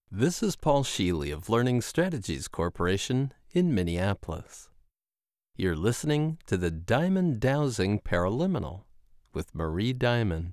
This is Paul Sheely of Learning Strategies Corporation in Minneapolis. You're listening to the Diamond Dowsing Paraliminal with Marie Diamond.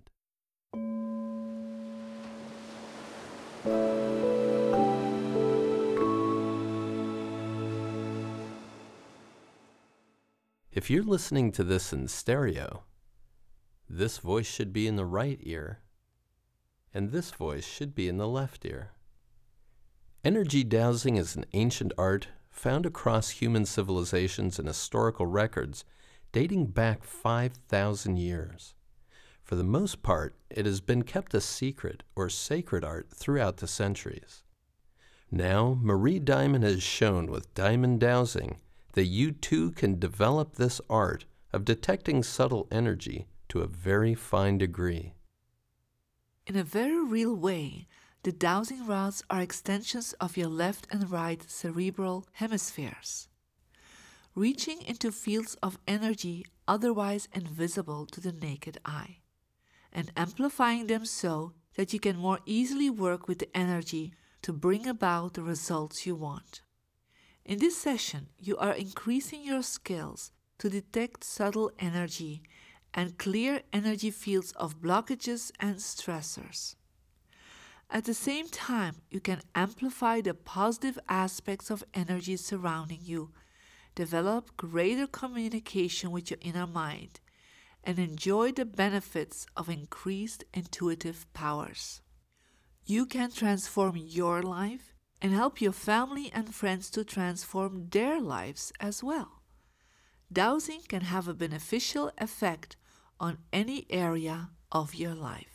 If you're listening to this in stereo, this voice should be in the right ear, and this voice should be in the left ear. Energy dowsing is an ancient art found across human civilizations and historical records dating back 5,000 years. For the most part, it has been kept a secret or sacred art throughout the centuries. Now, Marie Diamond has shown with diamond dowsing that you too can develop this art of detecting subtle energy to a very fine degree. In a very real way, the dowsing rods are extensions of your left and right cerebral hemispheres, reaching into fields of energy otherwise invisible to the naked eye, and amplifying them so that you can more easily work with the energy to bring about the results you want. In this session, you are increasing your skills to detect subtle energy and clear energy fields of blockages and stressors. At the same time, you can amplify the positive aspects of energy surrounding you, develop greater communication with your inner mind, and enjoy the benefits of increased intuitive powers. You can transform your life and help your family and friends to transform their lives as well. Dowsing can have a beneficial effect on any area of your life.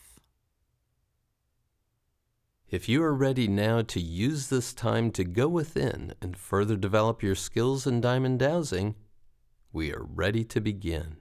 If you are ready now to use this time to go within and further develop your skills in diamond dowsing, we are ready to begin.